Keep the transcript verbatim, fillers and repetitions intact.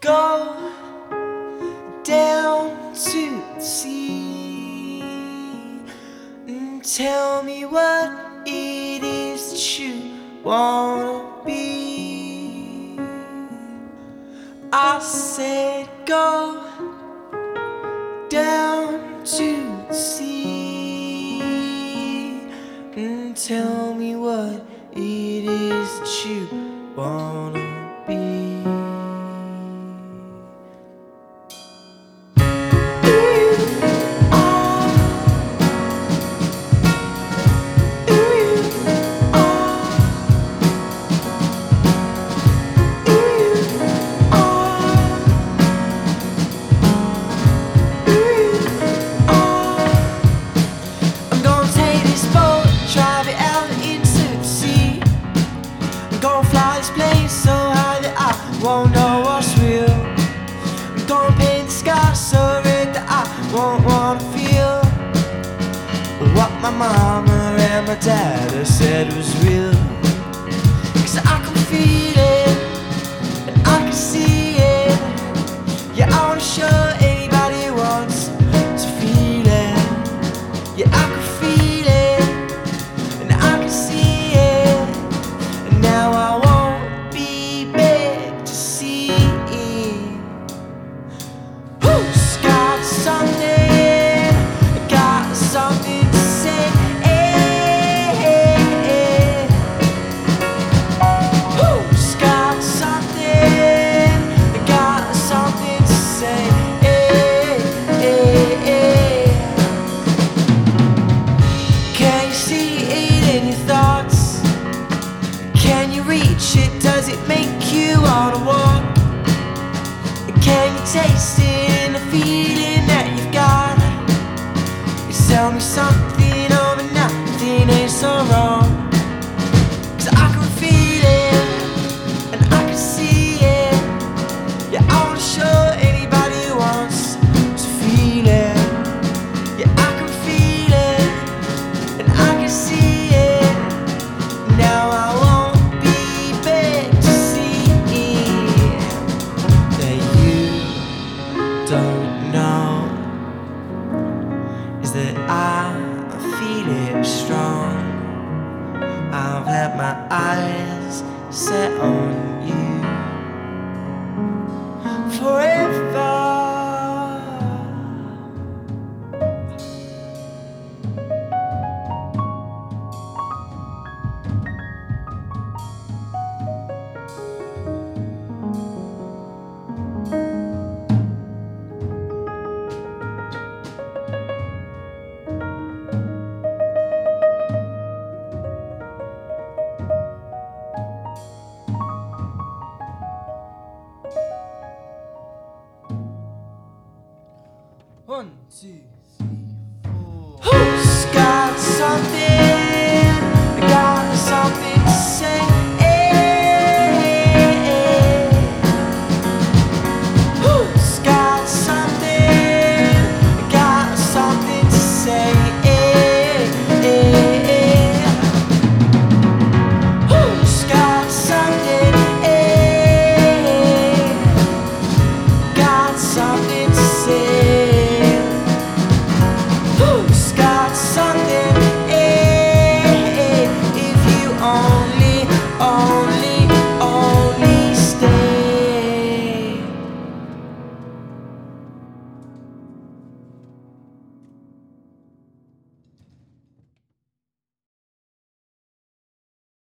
go down to the sea and tell me what it is that you wanna be. I said go down to the sea and tell me what it is that you wanna be. So high that I won't know what's real. I'm gonna paint the sky so red that I won't wanna feel what my mama and my dad said was real. Cause I can feel it and I can see it. Yeah, I wanna show anybody who wants to feel it. Yeah, I can feel it and I can see it. And now I want does it make you wanna walk? Can you taste it in the feeling that you've got? You tell me something over nothing ain't so wrong. Cause I can feel it and I can see it. Yeah, I wanna show anybody who wants to feel it. Yeah, I can feel it and I can see it. Now I want don't know is that I feel it strong. I've had my eyes set on you forever. One, two, three, four. Sky.